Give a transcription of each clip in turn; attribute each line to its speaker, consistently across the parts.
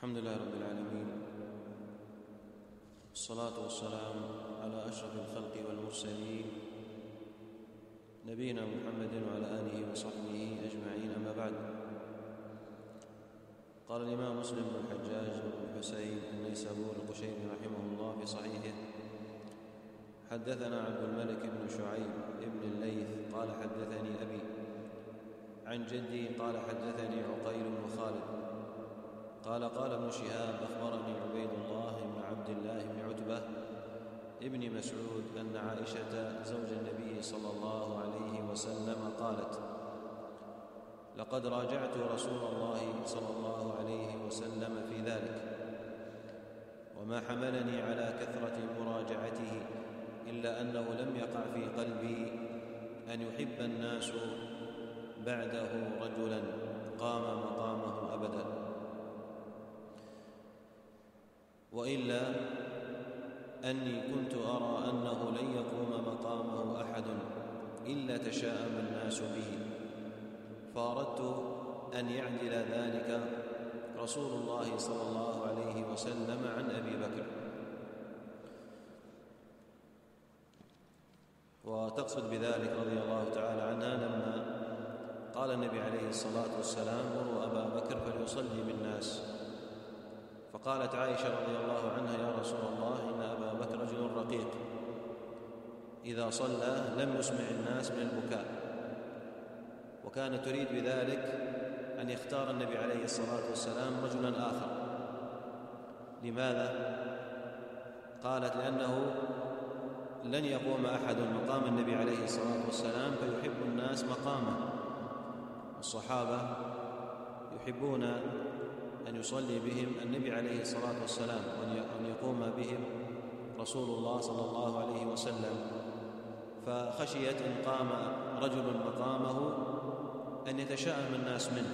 Speaker 1: الحمد لله رب العالمين، والصلاة والسلام على أشرف الخلق والمرسلين نبينا محمد وعلى آله وصحبه أجمعين. أما بعد، قال الإمام مسلم بن الحجاج بن حسين النيسابوري القشيري رحمه الله في صحيحه: حدثنا عبد الملك بن شعيب بن الليث قال حدثني أبي عن جدي قال حدثني عقيل بن خالد قال ابن شهاب: أخبرني عبيد الله بن عبد الله بن عتبة ابن مسعود أن عائشة زوج النبي صلى الله عليه وسلم قالت: لقد راجعت رسول الله صلى الله عليه وسلم في ذلك، وما حملني على كثرة مراجعته إلا أنه لم يقع في قلبي أن يحب الناس بعده رجلا قام مقامه أبدا، وإلا أني كنت أرى أنه لن يقوم مقامه أحد إلا تشاءم الناس به، فأردت أن يعدل ذلك رسول الله صلى الله عليه وسلم عن أبي بكر. وتقصد بذلك رضي الله تعالى عنها لما قال النبي عليه الصلاة والسلام: مروا أبا بكر فليصلي بالناس، فقالت عائشة رضي الله عنها: يا رسول الله، إن أبا بكر رجل رقيق، إذا صلى لم يسمع الناس من البكاء. وكانت تريد بذلك أن يختار النبي عليه الصلاة والسلام رجلا آخر. لماذا؟ قالت: لأنه لن يقوم أحد مقام النبي عليه الصلاة والسلام فيحب الناس مقامه. الصحابة يحبون أن يصلي بهم النبي عليه الصلاة والسلام وأن يقوم بهم رسول الله صلى الله عليه وسلم، فخشيت إن قام رجل مقامه أن يتشاءم الناس منه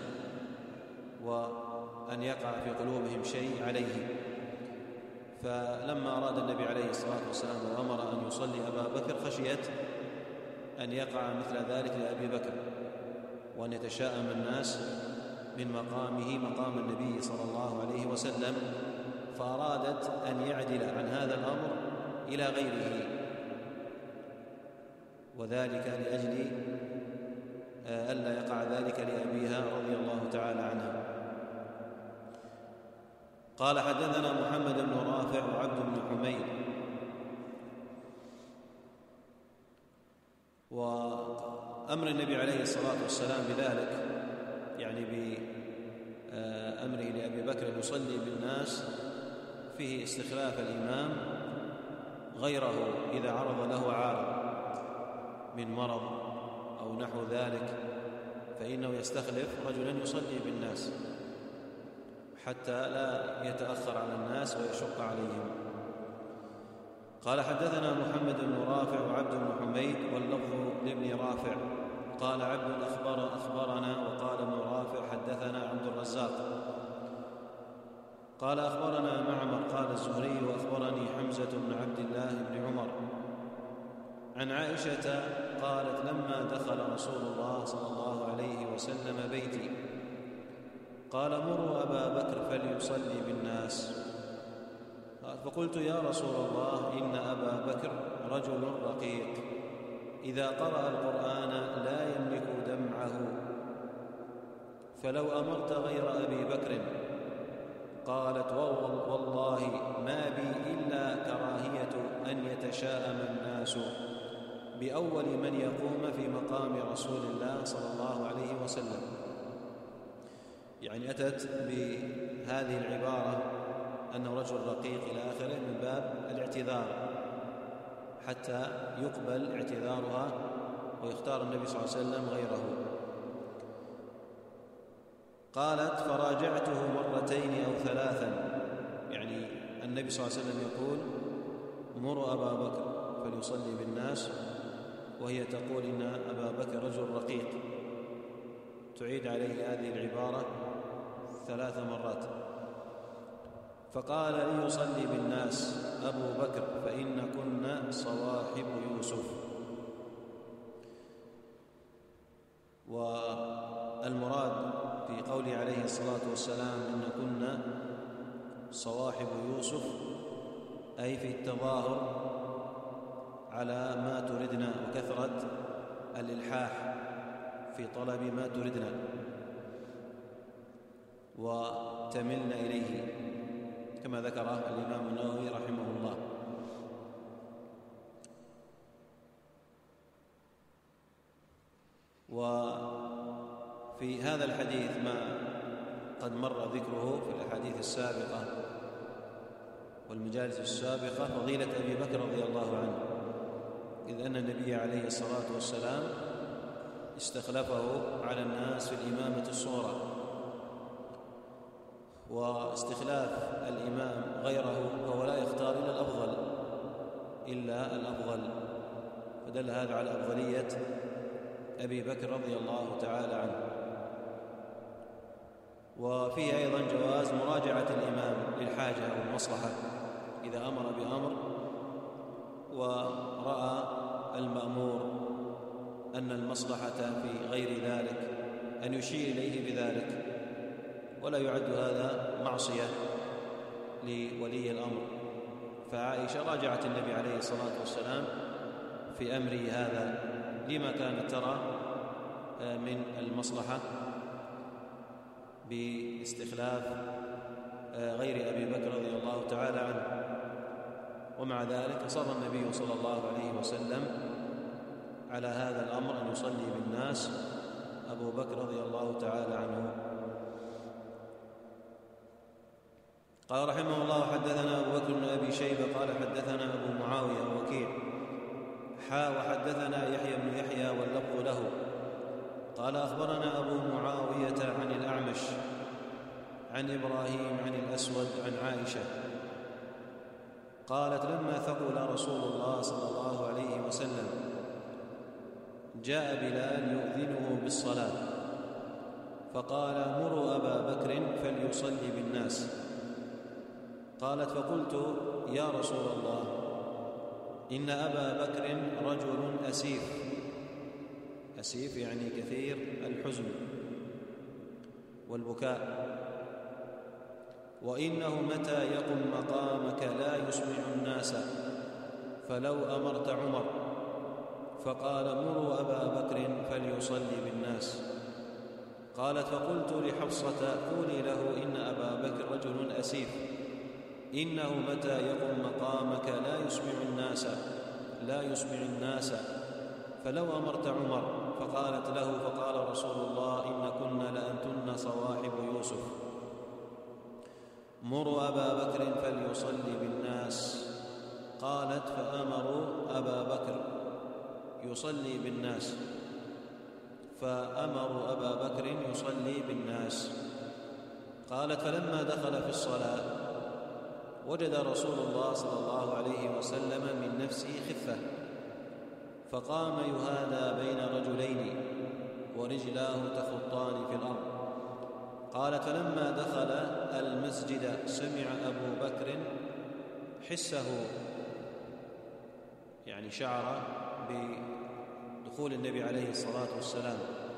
Speaker 1: وأن يقع في قلوبهم شيء عليه. فلما أراد النبي عليه الصلاة والسلام وأمر أن يصلي أبا بكر خشيت أن يقع مثل ذلك لأبي بكر وأن يتشاءم الناس من مقامه مقام النبي صلى الله عليه وسلم، فأرادت أن يعدل عن هذا الأمر إلى غيره، وذلك لأجل ألا يقع ذلك لأبيها رضي الله تعالى عنها. قال: حدثنا محمد بن رافع وعبد بن حميد. وأمر النبي عليه الصلاة والسلام بذلك، يعني بأمره لأبي بكر أن يصلي بالناس، فيه استخلاف الإمام غيره إذا عرض له عارض من مرض أو نحو ذلك، فإنه يستخلف رجلا يصلي بالناس حتى لا يتأخر على الناس ويشق عليهم. قال: حدثنا محمد بن رافع وعبد بن حميد، واللفظ لابن رافع. قال عبد أخبرنا، وقال ابن رافع حدثنا عبد الرزاق قال أخبرنا معمر قال الزهري: وأخبرني حمزة بن عبد الله بن عمر عن عائشة قالت: لما دخل رسول الله صلى الله عليه وسلم بيتي قال: مروا أبا بكر فليصلي بالناس. فقلت: يا رسول الله، إن أبا بكر رجل رقيق، إذا قرأ القرآن لا يملك دمعه، فلو أمرت غير أبي بكر. قالت: والله ما بي إلا كراهية أن يتشاءم الناس بأول من يقوم في مقام رسول الله صلى الله عليه وسلم. يعني أتت بهذه العبارة أنه رجل رقيق إلى آخره من باب الاعتذار حتى يقبل اعتذارها ويختار النبي صلى الله عليه وسلم غيره. قالت: فراجعته مرتين أو ثلاثا، يعني النبي صلى الله عليه وسلم يقول: مروا أبا بكر فليصلي بالناس، وهي تقول: إن أبا بكر رجل رقيق، تعيد عليه هذه العبارة 3 مرات. فقال: ليصلي بالناس أبو بكر فإن كنا صواحب يوسف. والمراد في قوله عليه الصلاة والسلام إن كنا صواحب يوسف أي في التظاهر على ما تردنا وكثرة الإلحاح في طلب ما تردنا وتملن إليه كما ذكره الإمام النووي رحمه الله. وفي هذا الحديث ما قد مر ذكره في الأحاديث السابقة والمجالس السابقة فضيلة أبي بكر رضي الله عنه، إذ أن النبي عليه الصلاة والسلام استخلفه على الناس في الإمامة الصغرى، واستخلاف الإمام غيره فهو لا يختار إلا الأفضل، فدل هذا على أفضلية أبي بكر رضي الله تعالى عنه. وفيه أيضا جواز مراجعة الإمام للحاجة أو المصلحة إذا أمر بأمر ورأى المأمور أن المصلحة في غير ذلك أن يشير إليه بذلك، ولا يعد هذا معصية لولي الأمر. فعائشة راجعت النبي عليه الصلاة والسلام في أمره هذا لما كانت ترى من المصلحة باستخلاف غير أبي بكر رضي الله تعالى عنه، ومع ذلك أصر النبي صلى الله عليه وسلم على هذا الأمر أن يصلي بالناس أبو بكر رضي الله تعالى عنه. قال رحمه الله: حدثنا أبو بكر بن أبي شيبة قال حدثنا أبو معاوية ووكيع وحدثنا يحيى بن يحيى واللفظ له قال أخبرنا أبو معاوية عن الأعمش عن إبراهيم عن الأسود عن عائشة قالت: لما ثقل رسول الله صلى الله عليه وسلم جاء بلال يؤذنه بالصلاة فقال: مروا أبا بكر فليصلي بالناس. قالت: فقلت: يا رسول الله، إن أبا بكر رجل أسيف يعني كثير الحزن والبكاء، وإنه متى يقم مقامك لا يسمع الناس، فلو أمرت عمر. فقال: مروا أبا بكر فليصلي بالناس. قالت: فقلت لحفصة: قولي له إن أبا بكر رجل أسيف، إنه متى يقم مقامك لا يسمع الناس، فلو أمرت عمر. فقالت له: فقال رسول الله: إن كن لأنتن صواحب يوسف، مروا أبا بكر فليصلي بالناس. قالت: فأمروا أبا بكر يصلي بالناس. قالت: فلما دخل في الصلاة وجد رسول الله صلى الله عليه وسلم من نفسه خفة، فقام يهادى بين رجلين ورجلاه تخطان في الأرض. قالت: فلما دخل المسجد سمع أبو بكر حسه، يعني شعر بدخول النبي عليه الصلاة والسلام.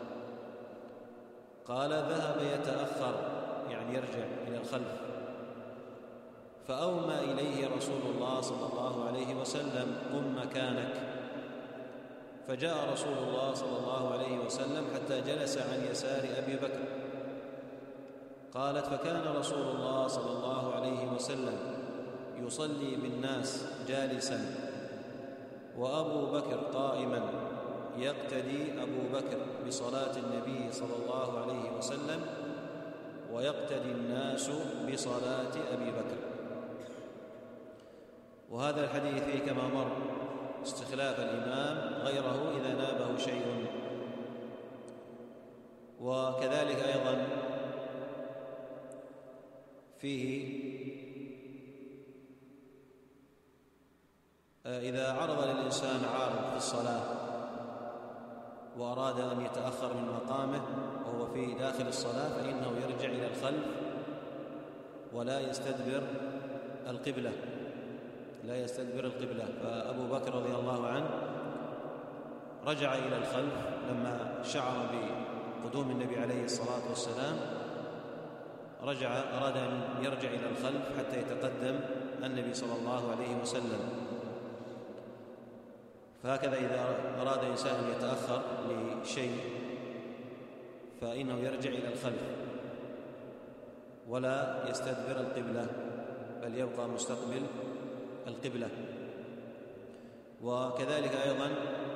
Speaker 1: قال: ذهب يتأخر، يعني يرجع إلى الخلف، فأومى إليه رسول الله صلى الله عليه وسلم: قم مكانك. فجاء رسول الله صلى الله عليه وسلم حتى جلس عن يسار أبي بكر. قالت: فكان رسول الله صلى الله عليه وسلم يصلي بالناس جالسا وأبو بكر قائما، يقتدي أبو بكر بصلاة النبي صلى الله عليه وسلم ويقتدي الناس بصلاة أبي بكر. وهذا الحديث فيه كما مر استخلاف الإمام غيره إذا نابه شيء، وكذلك أيضا فيه إذا عرض للإنسان عارض في الصلاة وأراد أن يتأخر من مقامه وهو في داخل الصلاة فإنه يرجع إلى الخلف ولا يستدبر القبلة. فأبو بكر رضي الله عنه رجع إلى الخلف لما شعر بقدوم النبي عليه الصلاة والسلام، أراد أن يرجع إلى الخلف حتى يتقدم النبي صلى الله عليه وسلم. فهكذا إذا أراد إنسان أن يتأخر لشيء فإنه يرجع إلى الخلف ولا يستدبر القبلة، بل يبقى مستقبل القبلة. وكذلك أيضا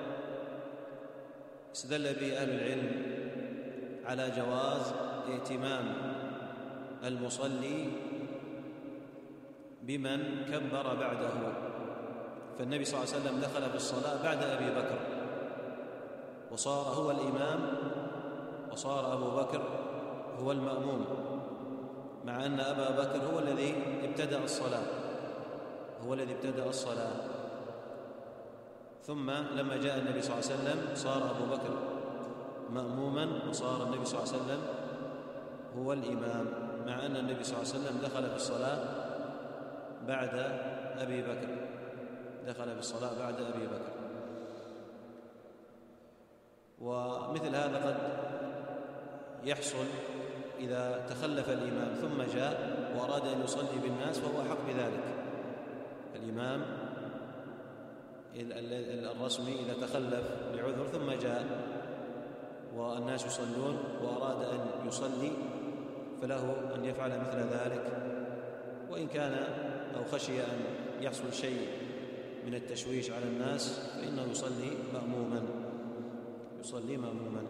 Speaker 1: استدل به أهل العلم على جواز ائتمام المصلي بمن كبر بعده. فالنبي صلى الله عليه وسلم دخل في الصلاة بعد أبي بكر وصار هو الإمام، وصار أبو بكر هو المأموم، مع أن أبا بكر هو الذي ابتدأ الصلاة. ثم لما جاء النبي صلى الله عليه وسلم صار أبو بكر مأموما وصار النبي صلى الله عليه وسلم هو الإمام، مع أن النبي صلى الله عليه وسلم دخل في الصلاة بعد أبي بكر. ومثل هذا قد يحصل إذا تخلف الإمام ثم جاء وأراد أن يصلي بالناس فهو حق بذلك. الإمام الرسمي إذا تخلف لعذر ثم جاء والناس يصلون وأراد أن يصلي فله أن يفعل مثل ذلك، وإن كان أو خشي أن يحصل شيء من التشويش على الناس فإنه يصلي مأموما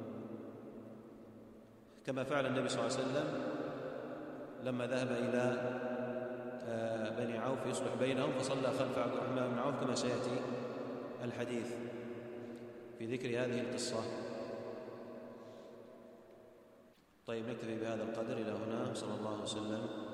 Speaker 1: كما فعل النبي صلى الله عليه وسلم لما ذهب إلى بني عوف يصلح بينهم فصلى خلف عبد الرحمن بن عوف كما سيأتي الحديث في ذكر هذه القصة. طيب، نكتفي بهذا القدر إلى هنا. صلى الله وسلم